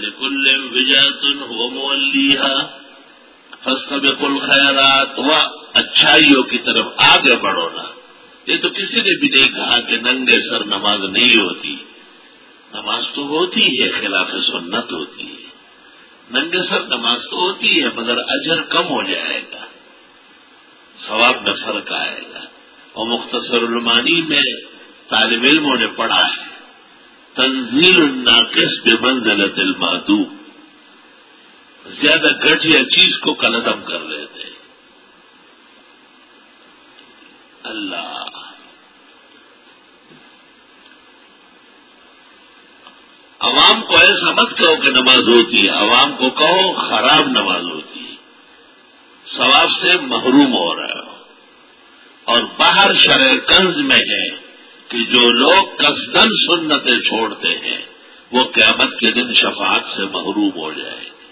وَلِكُلٍّ وِجْهَةٌ هُوَ مُوَلِّيهَا فَاسْتَبِقُوا الْخَيْرَاتِ اچھائیوں کی طرف آگے بڑھو نا. یہ تو کسی نے بھی نہیں کہا کہ ننگے سر نماز نہیں ہوتی. نماز تو ہوتی ہے، خلاف سنت ہوتی ہے. ننگے سر نماز تو ہوتی ہے مگر اجر کم ہو جائے گا، ثواب میں فرق آئے گا. اور مختصر المعانی میں طالب علموں نے پڑھا ہے تنزیل الناقص بمنزلۃ المعدوم، زیادہ گھٹیا چیز کو کلعدم کر لیتے. اللہ عوام کو ایسا مت کہو کہ نماز ہوتی ہے، عوام کو کہو خراب نماز ہوتی ہے، ثواب سے محروم ہو رہا ہو. اور باہر شرع کنز میں ہے کہ جو لوگ قصدن سنتیں چھوڑتے ہیں وہ قیامت کے دن شفاعت سے محروم ہو جائیں گے.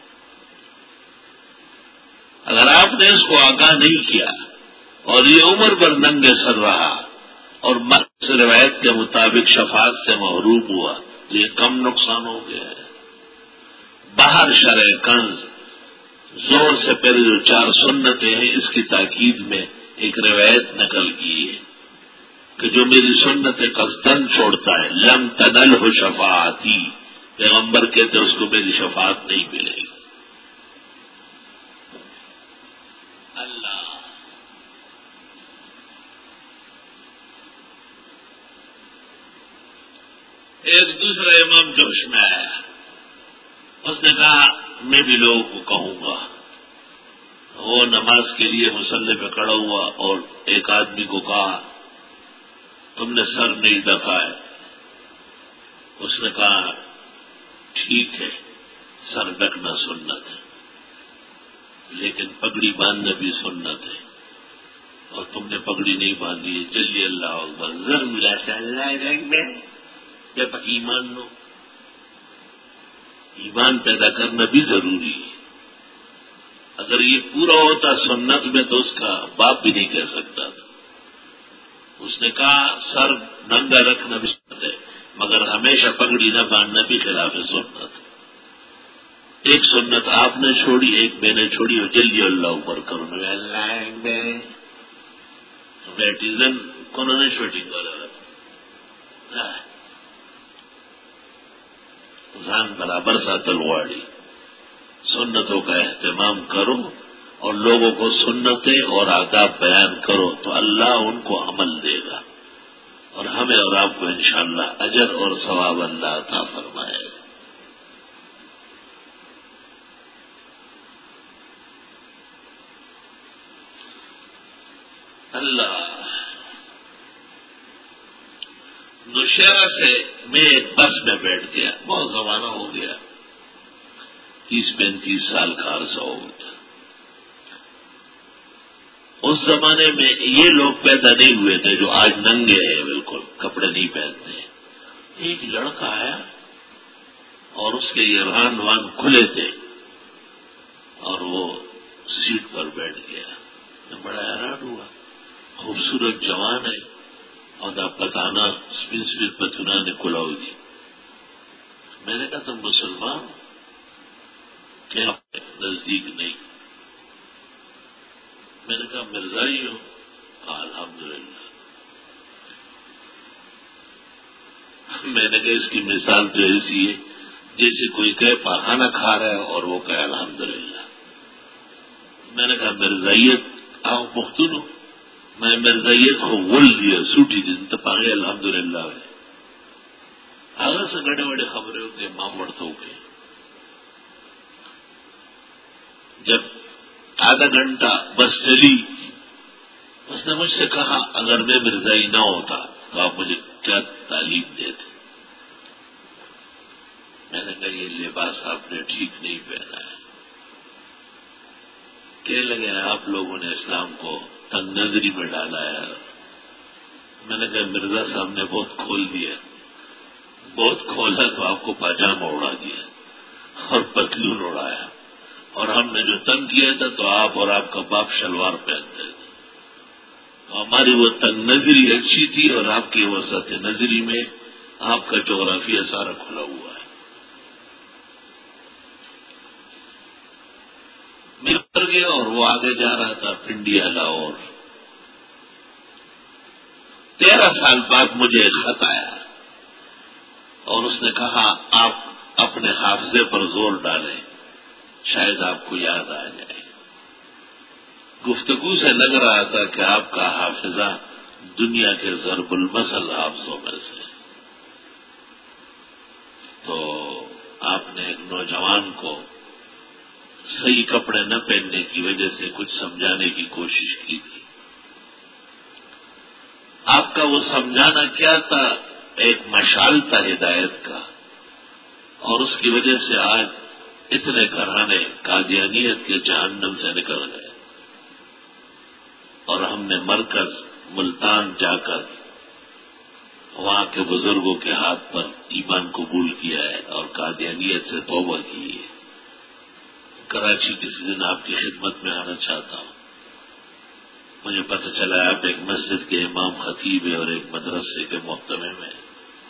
اگر آپ نے اس کو آگاہ نہیں کیا اور یہ عمر بھر ننگے سر رہا اور مرد روایت کے مطابق شفاعت سے محروم ہوا تو یہ کم نقصان ہو گیا ہے. باہر شرع کنز زور سے پہلے جو 4 سنتیں ہیں اس کی تاکید میں ایک روایت نقل کی ہے کہ جو میری سنت قصدن چھوڑتا ہے لم تنلہ شفاعتی، پیغمبر کہتے اس کو میری شفاعت نہیں ملے گی. اللہ ایک دوسرا امام جوش میں آیا، اس نے کہا میں بھی لوگوں کو کہوں گا. وہ نماز کے لیے مصلی پہ کھڑا ہوا اور ایک آدمی کو کہا تم نے سر نہیں ڈھکا ہے. اس نے کہا ٹھیک ہے سر ڈھکنا سنت ہے لیکن پگڑی باندھنا بھی سنت ہے، اور تم نے پگڑی نہیں باندھی ہے. چلیے اللہ اکبر زر ملا اللہ رنگ میں جب ایمان لو. ایمان پیدا کرنا بھی ضروری ہے. اگر یہ پورا ہوتا سنت میں تو اس کا باپ بھی نہیں کہہ سکتا تھا. اس نے کہا سر ننگا رکھنا بھی سنت ہے مگر ہمیشہ پگڑی نہ باندھنا بھی خلاف سنت. ایک سنت آپ نے چھوڑی ایک میں نے چھوڑی اور جلدی اللہ اوپر کروں اللہ بیٹیزن کون نے شوٹنگ والا ځان برابر ساتل غواړي. سنتوں کا اہتمام کرو اور لوگوں کو سنتیں اور آداب بیان کرو تو اللہ ان کو عمل دے گا اور ہمیں اور آپ کو انشاءاللہ اجر اور ثواب اللہ عطا فرمائے گا. اللہ نوشہرہ سے میں ایک بس میں بیٹھ گیا، بہت زمانہ ہو گیا، 30-35 سال کا عرصہ ہو گیا. اس زمانے میں یہ لوگ پیدا نہیں ہوئے تھے جو آج ننگے ہیں بالکل کپڑے نہیں پہنتے ہیں. ایک لڑکا آیا اور اس کے یہ ران وان کھلے تھے اور وہ سیٹ پر بیٹھ گیا. میں بڑا حیران ہوا، خوبصورت جوان ہے اور بتانا اسپن پتنا نے کھلا ہوگی. میں نے کہا تم مسلمان کیا نزدیک نہیں؟ میں نے کہا مرزائی ہو؟ الحمدللہ. میں نے کہا اس کی مثال تو ایسی ہے جیسے کوئی کہے پاخانہ کھا رہا ہے اور وہ کہے الحمدللہ. میں نے کہا مرزائیت آؤ پختون ہو؟ میں مرزائیت کو بول دیا سوٹی دن تو پاگے الحمدللہ ہے. آگے سے گڑے بڑے خبریں ہوتے ماں بڑھتا ہو گئے. جب آدھا گھنٹہ بس چلی اس نے مجھ سے کہا اگر میں مرزائی نہ ہوتا تو آپ مجھے کیا تعلیم دیتے؟ میں نے کہا یہ لباس آپ نے ٹھیک نہیں پہنا ہے. کہنے لگے آپ لوگوں نے اسلام کو تنگ نظری میں ڈالا ہے. میں نے کہا مرزا صاحب نے بہت کھول دیا، بہت کھولا تو آپ کو پاجامہ اڑا دیا اور پتلون اڑایا، اور ہم نے جو تنگ کیا تھا تو آپ اور آپ کا باپ شلوار پہنتے تھے. تو ہماری وہ تنگ نظری اچھی تھی اور آپ کی وسط نظری میں آپ کا جغرافیہ سارا کھلا ہوا ہے. گئے اور وہ آگے جا رہا تھا پنڈیا لاہور. 13 سال بعد مجھے ایک خط آیا اور اس نے کہا آپ اپنے حافظے پر زور ڈالیں، شاید آپ کو یاد آ جائے. گفتگو سے لگ رہا تھا کہ آپ کا حافظہ دنیا کے ضرب المثل حافظوں میں سے. تو آپ نے ایک نوجوان کو صحیح کپڑے نہ پہننے کی وجہ سے کچھ سمجھانے کی کوشش کی تھی. آپ کا وہ سمجھانا کیا تھا؟ ایک مشعل تھا ہدایت کا، اور اس کی وجہ سے آج اتنے گھرانے قادیانیت کے جہنم سے نکل گئے. اور ہم نے مرکز ملتان جا کر وہاں کے بزرگوں کے ہاتھ پر ایمان قبول کیا ہے اور قادیانیت سے توبہ کی ہے. کراچی کسی دن آپ کی خدمت میں آنا چاہتا ہوں. مجھے پتہ چلا آپ ایک مسجد کے امام خطیب ہیں اور ایک مدرسے کے محتمم ہیں.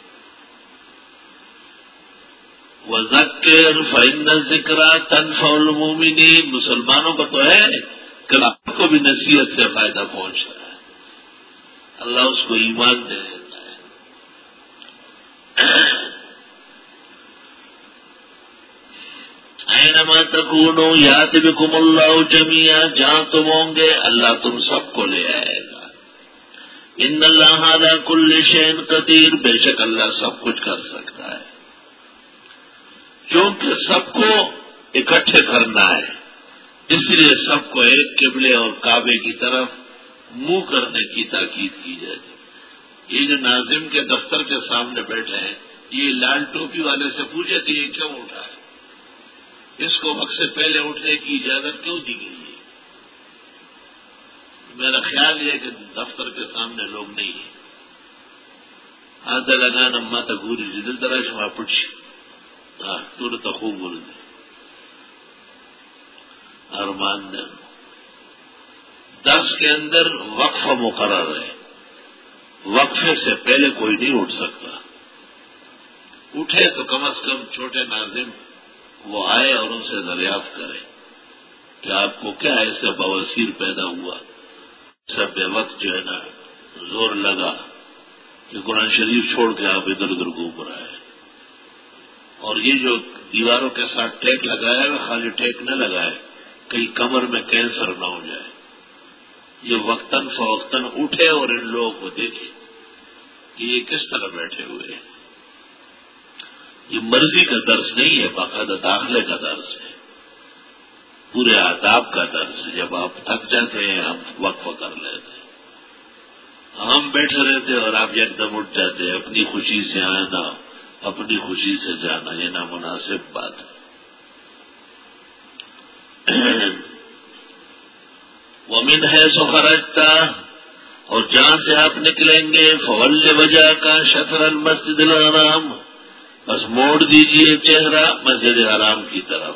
وَذَكِّرْ فَإِنَّ الذِّكْرَىٰ تَنفَعُ الْمُؤْمِنِينَ. مسلمانوں کو تو ہے کہ آپ کو بھی نصیحت سے فائدہ پہنچ رہا ہے، اللہ اس کو ایمان دے دیتا ہے. اینما تکونوا یات بکم اللہ جمیعا. جہاں تم ہوں گے اللہ تم سب کو لے آئے گا. ان اللہ علی کل شیء قدیر. بے شک اللہ سب کچھ کر سکتا ہے. کیونکہ سب کو اکٹھے کرنا ہے، اس لیے سب کو ایک قبلے اور کعبے کی طرف منہ کرنے کی تاکید کی جاتی. یہ جو ناظم کے دفتر کے سامنے بیٹھے ہیں، یہ لال ٹوپی والے سے پوچھے تھے یہ کیوں اٹھا ہے، اس کو وقت سے پہلے اٹھنے کی اجازت کیوں دی گئی ہے؟ میرا خیال یہ ہے کہ دفتر کے سامنے لوگ نہیں ہیں. آدھا لگان اما تگوری جدل تراش وہاں پوچھ تو خوب بول دے ارمان دن. درس کے اندر وقفہ مقرر ہے، وقفے سے پہلے کوئی نہیں اٹھ سکتا. اٹھے تو کم از کم چھوٹے ناظم وہ آئے اور ان سے دریافت کرے کہ آپ کو کیا ایسے بواسیر پیدا ہوا، سب بے وقت جو ہے نا زور لگا کہ قرآن شریف چھوڑ کے آپ ادھر ادھر گھوم رہے ہیں. اور یہ جو دیواروں کے ساتھ ٹیک لگایا ہے خالی ٹیک نہ لگائے، کہیں کمر میں کینسر نہ ہو جائے. یہ وقتاً فوقتاً اٹھے اور ان لوگوں کو دیکھے کہ یہ کس طرح بیٹھے ہوئے ہیں. یہ مرضی کا درس نہیں ہے، باقاعدہ داخلے کا درس ہے، پورے آداب کا درس ہے. جب آپ تھک جاتے ہیں ہم وقفہ کر لیتے ہیں. ہم بیٹھے رہتے اور آپ یکدم اٹھ جاتے ہیں. اپنی خوشی سے آنا اپنی خوشی سے جانا یہ نامناسب بات ہے. وَمِنْ حَيْثُ خَرَجْتَ. اور جہاں سے آپ نکلیں گے فَوَلِّ وَجْهَكَ شَطْرَ الْمَسْجِدِ الْحَرَامِ. بس موڑ دیجئے چہرہ مسجد حرام کی طرف.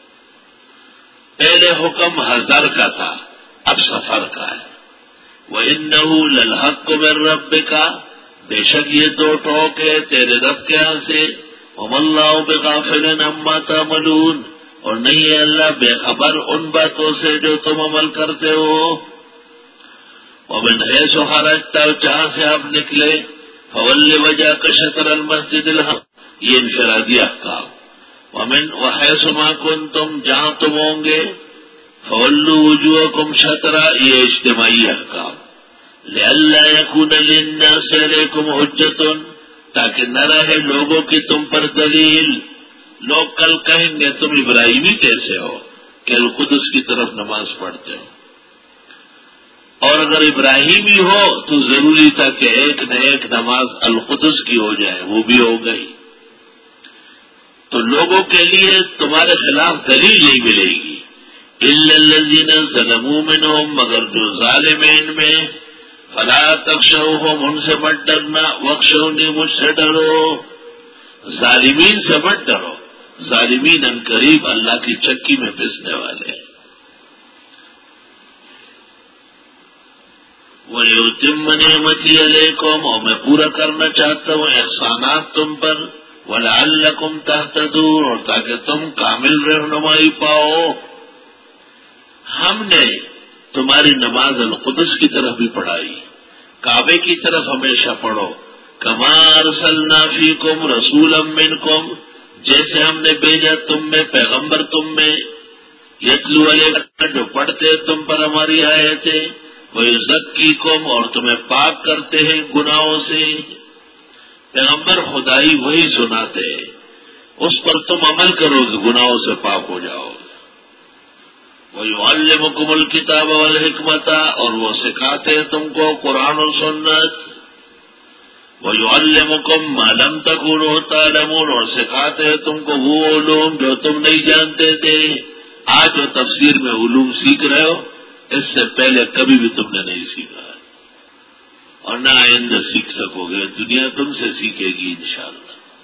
پہلے حکم حضر کا تھا، اب سفر کا ہے. وَإِنَّهُ لَلْحَقُّ مِن رَّبِّكَ. بے شک یہ دو ٹوک ہے تیرے رب کے ہاں سے. وَمَا اللَّهُ بِغَافِلٍ عَمَّا تَعْمَلُونَ. اور نہیں ہے اللہ بے خبر ان باتوں سے جو تم عمل کرتے ہو. وَمِنْ حَيْثُ خَرَجْتَ. جہاں سے آپ نکلے فَوَلِّ وَجْهَكَ شَطْرَ الْمَسْجِدِ الْحَرَامِ. یہ انفرادی احکام. وَحَيْثُ مَا كُنتُمْ. جہاں تم ہوں گے فَوَلُّوا وُجُوهَكُمْ شَطْرَهُ. یہ اجتماعی احکام. لِأَلَّا يَكُونَ لِلنَّاسِ عَلَيْكُمْ حُجَّةٌ. تاکہ نہ رہے لوگوں کی تم پر دلیل. لوگ کل کہیں گے تم ابراہیمی کیسے ہو کہ القدس کی طرف نماز پڑھتے ہو. اور اگر ابراہیمی ہو تو ضروری تھا کہ ایک نہ ایک نماز القدس کی ہو جائے، وہ بھی ہو گئی. تو لوگوں کے لیے تمہارے خلاف دلیل نہیں ملے گی. إِلَّا الَّذِينَ ظَلَمُوا مِنْهُمْ. مگر جو ظالم ہیں ان میں. فَلَا تَخْشَوْهُمْ. ان سے مت ڈرنا. وَاخْشَوْنِي. مجھ سے ڈرو. ظالمین سے مت ڈرو. ظالمین ان قریب اللہ کی چکی میں پسنے والے ہیں. وَلِيُتِمَّ نِعْمَتِي عَلَيْكُمْ. اور میں پورا کرنا چاہتا ہوں احسانات تم پر. وَلَعَلَّكُمْ تَهْتَدُونَ. اور تاکہ تم کامل رہنمائی پاؤ. ہم نے تمہاری نماز القدس کی طرف بھی پڑھائی، کعبے کی طرف ہمیشہ پڑھو، کما ارسلنا فیکم رسولا منکم، جیسے ہم نے بھیجا تم میں پیغمبر تم میں، یتلو علیکم، جو پڑھتے تم پر ہماری آیتیں، ویزکیکم، اور تمہیں پاک کرتے ہیں گناہوں سے۔ پیغمبر خدائی وہی سناتے ہیں، اس پر تم عمل کرو گے گناہوں سے پاک ہو جاؤ گے۔ وَيُعَلِّمُكُمُ الْكِتَابَ وَالْحِكْمَةَ، اور وہ سکھاتے ہیں تم کو قرآن و سنت۔ وَيُعَلِّمُكُم مَّا لَمْ تَكُونُوا تَعْلَمُونَ، اور سکھاتے ہیں تم کو وہ علوم جو تم نہیں جانتے تھے۔ آج جو تفسیر میں علوم سیکھ رہے ہو، اس سے پہلے کبھی بھی تم نے نہیں سیکھا اور نہ آئندہ سیکھ سکو گے، دنیا تم سے سیکھے گی انشاءاللہ۔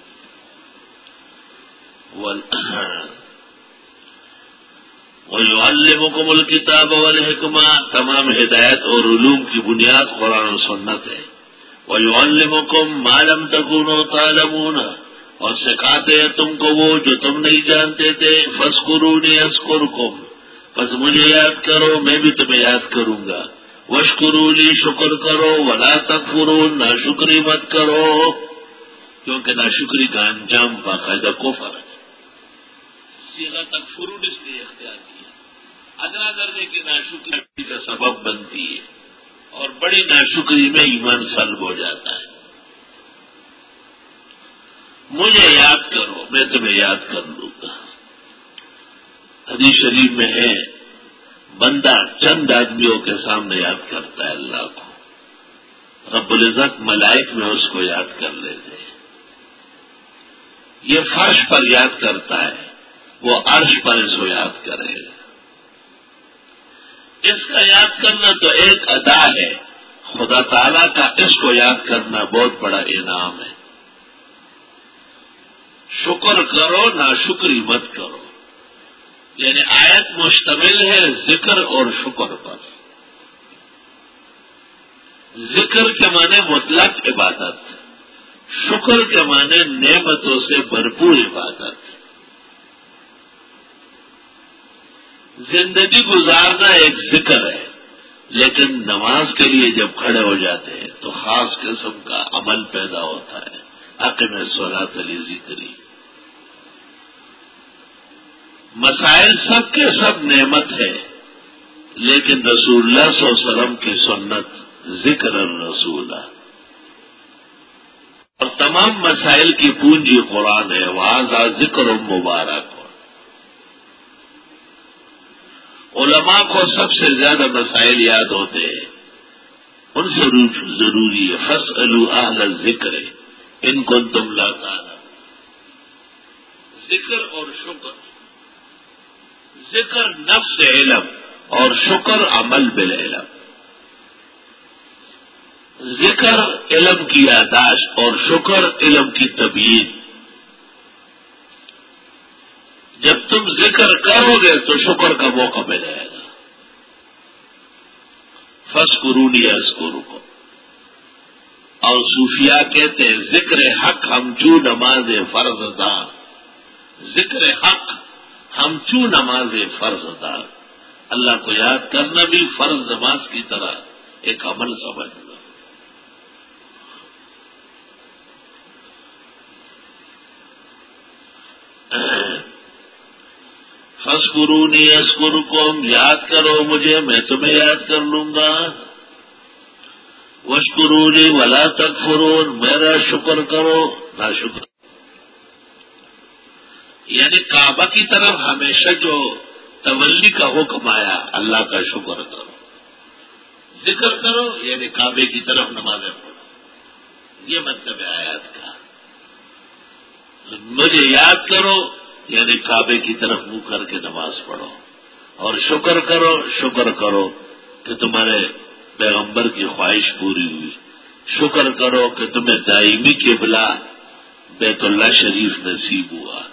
وَيُعَلِّمُكُمُ الْكِتَابَ وَالْحِكْمَةَ، تمام ہدایت اور علوم کی بنیاد قرآن و سنت ہے۔ وَيُعَلِّمُكُم مَّا لَمْ تَكُونُوا تَعْلَمُونَ، اور سکھاتے ہیں تم کو وہ جو تم نہیں جانتے تھے۔ فَاذْكُرُونِي أَذْكُرْكُم، بس مجھے یاد کرو میں بھی تمہیں یاد کروں گا۔ وَاشْكُرُوا لِي، شکر کرو، وَلَا تَكْفُرُونَ، ناشکری مت کرو، کیونکہ ناشکری کا انجام باقاعدہ کفر ہے۔ صیغہ تکفرون اس لیے اختیار کیا، ادنا درجے کی ناشکری کا سبب بنتی ہے اور بڑی ناشکری میں ایمان سلب ہو جاتا ہے۔ مجھے یاد کرو میں تمہیں یاد کر لوں گا۔ حدیث شریف میں ہے بندہ چند آدمیوں کے سامنے یاد کرتا ہے اللہ کو، رب العزت ملائک میں اس کو یاد کر لیتے ہیں۔ یہ فرش پر یاد کرتا ہے، وہ عرش پر اس کو یاد کرے گا۔ اس کا یاد کرنا تو ایک ادا ہے، خدا تعالیٰ کا اس کو یاد کرنا بہت بڑا انعام ہے۔ شکر کرو ناشکری مت کرو، یعنی آیت مشتمل ہے ذکر اور شکر پر۔ ذکر کے معنی مطلق عبادت، شکر کے معنی نعمتوں سے بھرپور عبادت۔ زندگی گزارنا ایک ذکر ہے، لیکن نماز کے لیے جب کھڑے ہو جاتے ہیں تو خاص قسم کا عمل پیدا ہوتا ہے۔ اقم الصلاۃ لذکری۔ مسائل سب کے سب نعمت ہے، لیکن رسول اللہ صلی اللہ علیہ وسلم کی سنت ذکر الرسول، اور تمام مسائل کی پونجی قرآن ہے، وہذا ذکر مبارک۔ علماء کو سب سے زیادہ مسائل یاد ہوتے ہیں، ان سے ضروری ہے فاسألوا اہل الذکر ان کنتم لا تعلمون۔ ذکر اور شکر، ذکر نفس علم اور شکر عمل بالعلم۔ ذکر علم کی یادداشت اور شکر علم کی تبیین۔ جب تم ذکر کرو گے تو شکر کا موقع ملے گا۔ فاذکرونی اذکرکم، اور صوفیاء کہتے ہیں ذکر حق ہم چو نماز فرض دار، ذکر حق ہم چو نماز فرض دار۔ اللہ کو یاد کرنا بھی فرض نماز کی طرح ایک عمل سمجھنا۔ فاذکرونی اذکرکم، یاد کرو مجھے میں تمہیں یاد کر لوں گا۔ واشکرونی ولا تکفرون، میرا شکر کرو نہ شکر، یعنی کعبہ کی طرف ہمیشہ جو تولی کا حکم آیا اللہ کا شکر کرو، ذکر کرو یعنی کعبے کی طرف نمازیں پڑھو، یہ مطلب ہے آیات کا۔ مجھے یاد کرو یعنی کعبے کی طرف منہ کر کے نماز پڑھو، اور شکر کرو کہ تمہارے پیغمبر کی خواہش پوری ہوئی، شکر کرو کہ تمہیں دائمی قبلہ بیت اللہ شریف نصیب ہوا۔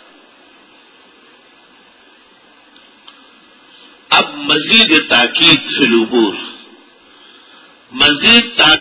اب مزید تاکید فی الامور، مزید تاکید